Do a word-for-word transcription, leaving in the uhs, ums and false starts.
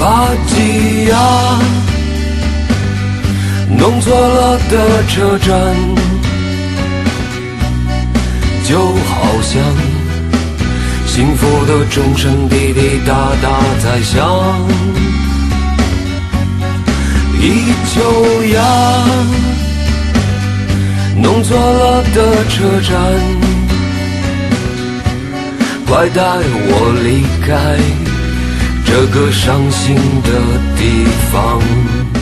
把鸡鸭弄错了的车站，就好像幸福的钟声滴滴答答在响。一秋呀，弄错了的车站，怪带我离开这个伤心的地方。